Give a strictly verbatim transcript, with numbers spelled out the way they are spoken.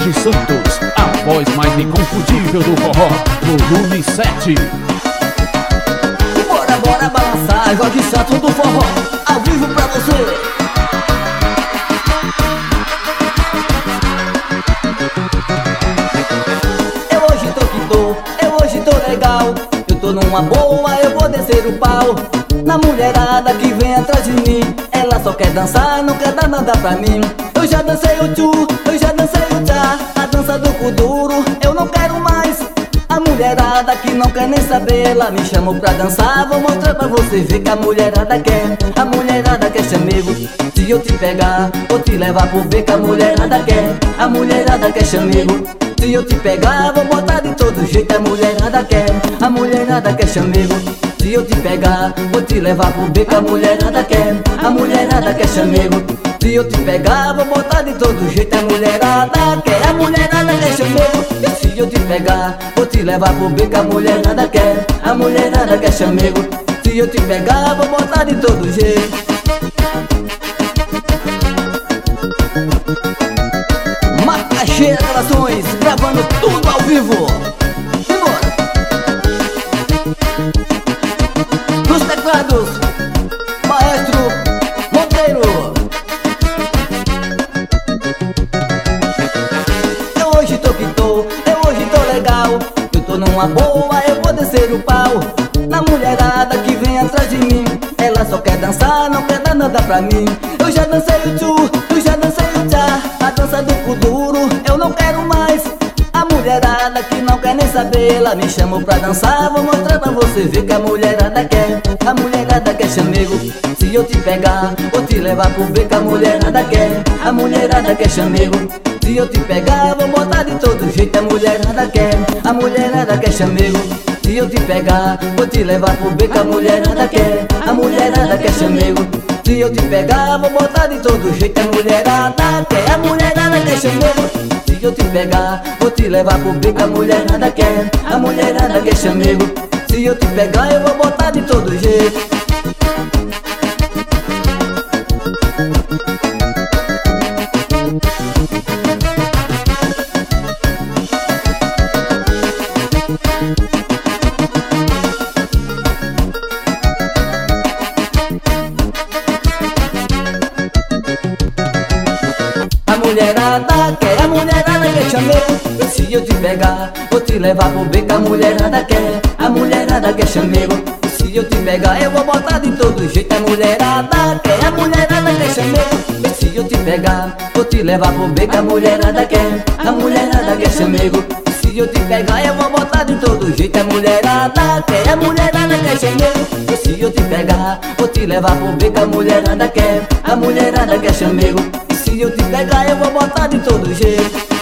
Jorge Santos, a voz mais inconfundível do forró, volume sete. Bora, bora balançar, Jorge Santos do forró, ao vivo pra você. Eu hoje tô que tô, eu hoje tô legal. Eu tô numa boa, eu vou descer o pau na mulherada que vem atrás de mim. Ela só quer dançar, não quer dar nada pra mim. Eu já dancei o tchu, eu já dancei o tchá, a dança do cu duro, eu não quero mais. A mulherada que não quer nem saber, ela me chamou pra dançar. Vou mostrar pra você ver que a mulherada quer. A mulherada quer chamego, se eu te pegar, vou te levar pro beco. A mulherada quer, a mulherada quer chamego, se eu te pegar, vou botar de todo jeito. A mulherada quer, a mulherada quer chamego, se eu te pegar, vou te levar pro beco. A mulherada quer, a mulherada quer chamego, se eu te pegar, vou botar de todo jeito. A mulherada quer, a mulherada quer chamego, se eu te pegar, vou te levar pro beco. A mulherada quer, a mulherada quer chamego, se eu te pegar, vou botar de todo jeito. Macaxeira Gravações, gravando tudo ao vivo. Simbora! Nos teclados, Maestro Monteiro. Eu hoje tô que tô, eu hoje tô legal. Eu tô numa boa, eu vou descer o pau na mulherada que vem atrás de mim. Ela só quer dançar, não quer dar nada pra mim. Eu já dancei o tchu, eu já dancei o tchá, a dança do cu duro, eu não quero mais. A mulherada que não quer nem saber, ela me chamou pra dançar. Vou mostrar pra você ver que a mulherada quer. A mulherada quer chamego, se eu te pegar, vou te levar pro beco. A mulherada quer, a mulherada quer chamego, se eu te pegar, vou botar de todo jeito. A mulherada quer, a mulherada quer chamego, se eu te pegar, vou te levar pro beco. A mulherada quer, a mulherada quer chamego, se eu te pegar, vou botar de todo jeito. A mulherada quer, a mulherada quer chamego, se eu te pegar, vou te levar pro beco. A mulherada quer, a mulherada quer chamego, se eu te pegar, eu vou botar de todo jeito. A mulherada quer, a mulherada quer chamego, se eu te pegar, vou te levar pro beco. A mulherada quer, a mulherada quer chamego, se eu te pegar, eu vou botar de todo jeito. A mulherada quer, a mulherada quer chamego, se eu te pegar, vou te levar pro beco. A mulherada quer, a mulherada quer chamego, se eu te pegar, eu vou botar de todo jeito. A mulherada quer, a mulherada quer chamego, se eu te pegar, vou te levar pro beco. A mulherada quer, a mulherada quer chamego, se eu te pegar, eu vou botar de todo jeito.